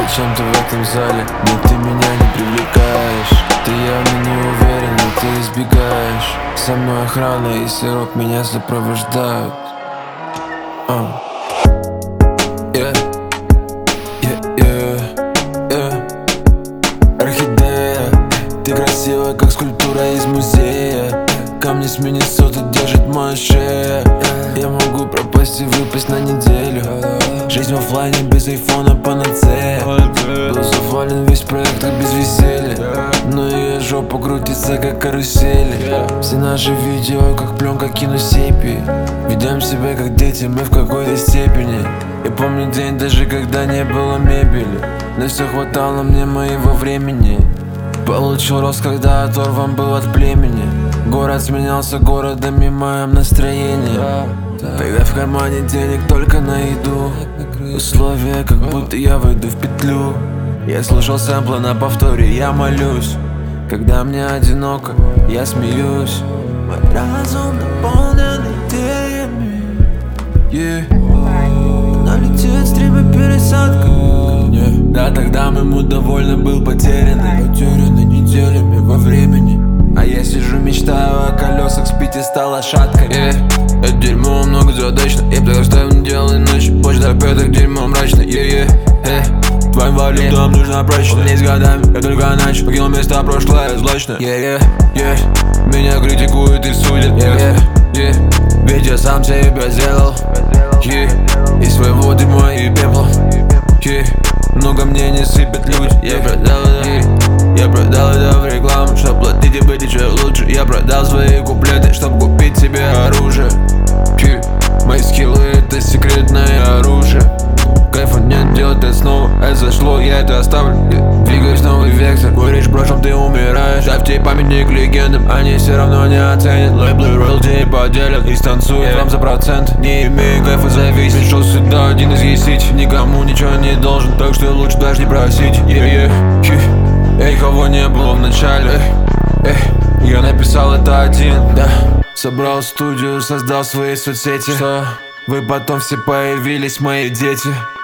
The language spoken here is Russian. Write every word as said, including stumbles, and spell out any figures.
зачем ты в этом зале? Нет, ты меня не привлекаешь. Ты явно не уверен, но ты избегаешь. Со мной охрана и сироп меня сопровождают. uh. yeah. Yeah, yeah, yeah. Орхидея, ты красивая, как скульптура из музея. Камни с Миннесоты держит моя шея. Я могу пропасть и выпасть на неделю. Жизнь в оффлайне без айфона панацея. Был завален весь проект, как без веселья. Но ее жопа крутится, как карусели. Все наши видео, как пленка киносепии. Ведем себя, как дети, мы в какой-то степени. Я помню день, даже когда не было мебели. Но все хватало мне моего времени. Получил рост, когда оторван был от племени. Город сменялся городом и моим настроением. Тогда в кармане денег только на еду. Условия, как будто я выйду в петлю. Я слушал сэмплы на повторе, я молюсь. Когда мне одиноко, я смеюсь. Мой разум наполнен идеями. yeah. Налетит стримы пересадка. yeah. Да, тогда моему довольно был потерянный. Потерянный неделями во времени. А я сижу, мечтаю о колесах, с пяти стал лошадкой. yeah. Это дерьмо многозадачно. Я так оставил не делай ночь. Почта опять дерьмо мрачно. yeah, yeah. hey. Твоим валютам нужна прочность. Не с годами, я только начал. Покинул место прошлое злачно. yeah, yeah, yeah. Меня критикуют и судят. yeah, yeah, yeah. Ведь я сам себя сделал. yeah. Из своего дерьма и пепла. yeah. Много мне не сыпят люди. Я продал это, yeah. Я продал это в рекламу, чтоб платить и быть еще лучше. Я продал свои куплеты, чтоб купить себе оружие. yeah. Мои скиллы это секретное оружие. Кайфа нет, делать это снова. Это зашло, я это оставлю. yeah. Двигаюсь новый вектор. Говоришь, в прошлом ты умираешь. Ставьте памятник легендам, они все равно не оценят. Лейблы роялти поделят и станцуют yeah. вам за процент. Не имею кайфа зависеть. Пришел сюда один из есить. Никому ничего не должен, так что лучше даже не просить. yeah, yeah. yeah. Эй, кого не было в начале. Эй, я написал это один, да. Собрал студию, создал свои соцсети. Что? Вы потом все появились, мои дети.